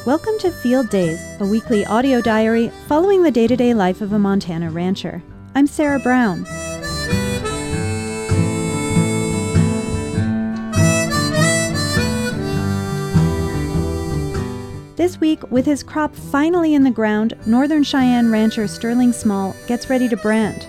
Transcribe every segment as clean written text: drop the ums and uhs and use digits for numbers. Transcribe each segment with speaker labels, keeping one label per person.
Speaker 1: Welcome to Field Days, a weekly audio diary following the day-to-day life of a Montana rancher. I'm Sarah Brown. This week, with his crop finally in the ground, Northern Cheyenne rancher Sterling Small gets ready to brand.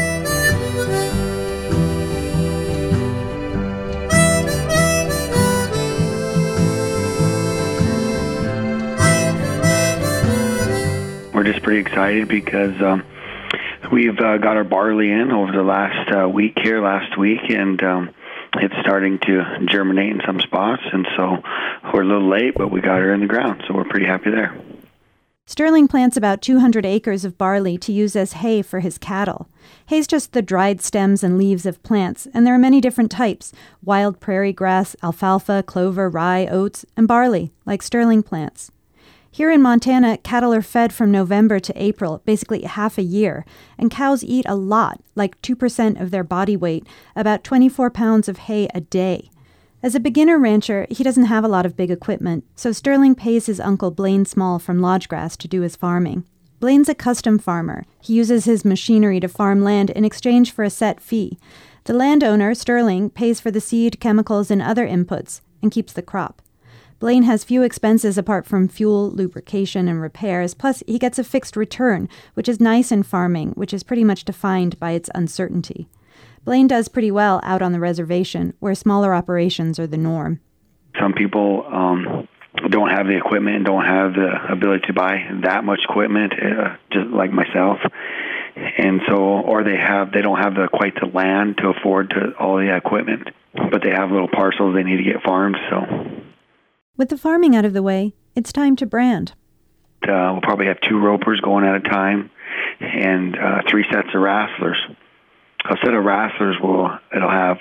Speaker 2: We're just pretty excited because we've got our barley in over the last week, and it's starting to germinate in some spots, and so we're a little late, but we got her in the ground, so we're pretty happy there.
Speaker 1: Sterling plants about 200 acres of barley to use as hay for his cattle. Hay's just the dried stems and leaves of plants, and there are many different types: wild prairie grass, alfalfa, clover, rye, oats, and barley, like Sterling plants. Here in Montana, cattle are fed from November to April, basically half a year, and cows eat a lot, like 2% of their body weight, about 24 pounds of hay a day. As a beginner rancher, he doesn't have a lot of big equipment, so Sterling pays his uncle Blaine Small from Lodgegrass to do his farming. Blaine's a custom farmer. He uses his machinery to farm land in exchange for a set fee. The landowner, Sterling, pays for the seed, chemicals, and other inputs, and keeps the crop. Blaine has few expenses apart from fuel, lubrication, and repairs, plus he gets a fixed return, which is nice in farming, which is pretty much defined by its uncertainty. Blaine does pretty well out on the reservation, where smaller operations are the norm.
Speaker 2: Some people don't have the equipment and don't have the ability to buy that much equipment, just like myself. And so, or they don't have quite the land to afford all the equipment, but they have little parcels they need to get farmed, so...
Speaker 1: With the farming out of the way, it's time to brand.
Speaker 2: We'll probably have 2 ropers going at a time and 3 sets of wrestlers. A set of wrestlers it'll have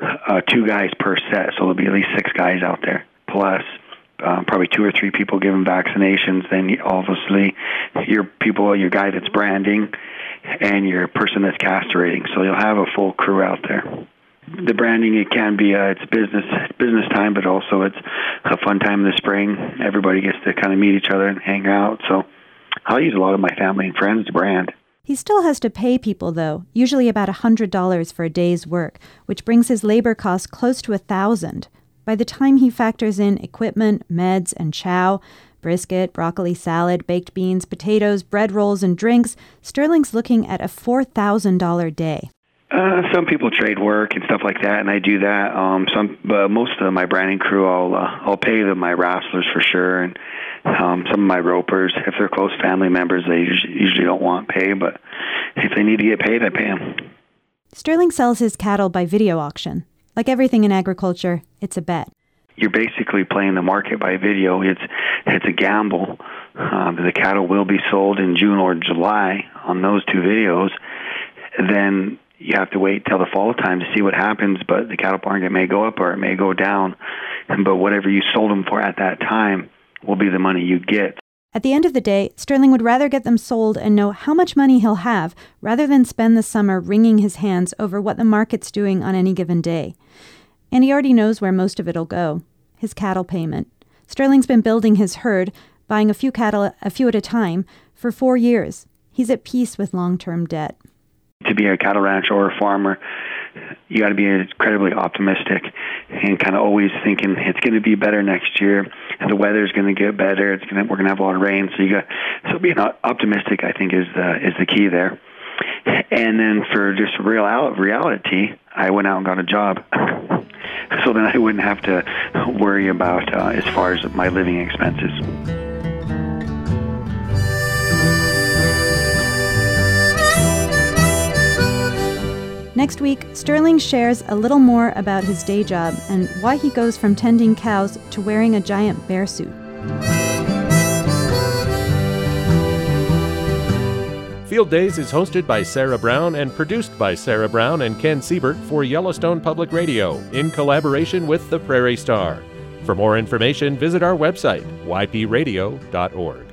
Speaker 2: 2 guys per set, so there'll be at least 6 guys out there, plus probably 2 or 3 people giving vaccinations. Then obviously your guy that's branding and your person that's castrating. So you'll have a full crew out there. The branding, it can be it's business time, but also it's a fun time in the spring. Everybody gets to kind of meet each other and hang out. So I'll use a lot of my family and friends to brand.
Speaker 1: He still has to pay people, though, usually about $100 for a day's work, which brings his labor costs close to $1,000. By the time he factors in equipment, meds, and chow, brisket, broccoli salad, baked beans, potatoes, bread rolls, and drinks, Sterling's looking at a $4,000 day.
Speaker 2: Some people trade work and stuff like that, and I do that. Most of my branding crew, I'll pay them, my wrestlers for sure, and some of my ropers, if they're close family members, they usually don't want pay, but if they need to get paid, I pay them.
Speaker 1: Sterling sells his cattle by video auction. Like everything in agriculture, it's a bet.
Speaker 2: You're basically playing the market by video. It's a gamble. The cattle will be sold in June or July on those 2 videos. Then you have to wait till the fall time to see what happens, but the cattle market may go up or it may go down. But whatever you sold them for at that time will be the money you get.
Speaker 1: At the end of the day, Sterling would rather get them sold and know how much money he'll have rather than spend the summer wringing his hands over what the market's doing on any given day. And he already knows where most of it'll go: his cattle payment. Sterling's been building his herd, buying a few cattle a few at a time, for 4 years. He's at peace with long-term debt.
Speaker 2: To be a cattle rancher or a farmer, you got to be incredibly optimistic and kind of always thinking it's going to be better next year, and the weather's going to get better. We're going to have a lot of rain, so being optimistic, I think, is the key there. And then for just reality, I went out and got a job, so then I wouldn't have to worry about as far as my living expenses.
Speaker 1: Next week, Sterling shares a little more about his day job and why he goes from tending cows to wearing a giant bear suit.
Speaker 3: Field Days is hosted by Sarah Brown and produced by Sarah Brown and Ken Siebert for Yellowstone Public Radio in collaboration with the Prairie Star. For more information, visit our website, ypradio.org.